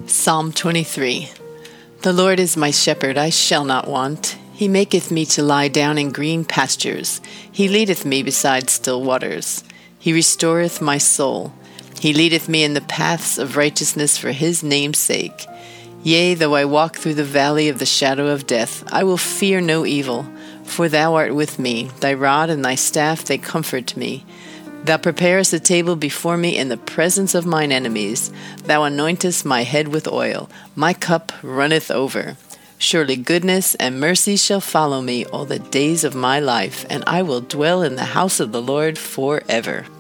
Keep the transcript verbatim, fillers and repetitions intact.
Psalm twenty-three. The Lord is my shepherd, I shall not want. He maketh me to lie down in green pastures. He leadeth me beside still waters. He restoreth my soul. He leadeth me in the paths of righteousness for his name's sake. Yea, though I walk through the valley of the shadow of death, I will fear no evil, for thou art with me. Thy rod and thy staff, they comfort me. Thou preparest a table before me in the presence of mine enemies. Thou anointest my head with oil. My cup runneth over. Surely goodness and mercy shall follow me all the days of my life, and I will dwell in the house of the Lord forever.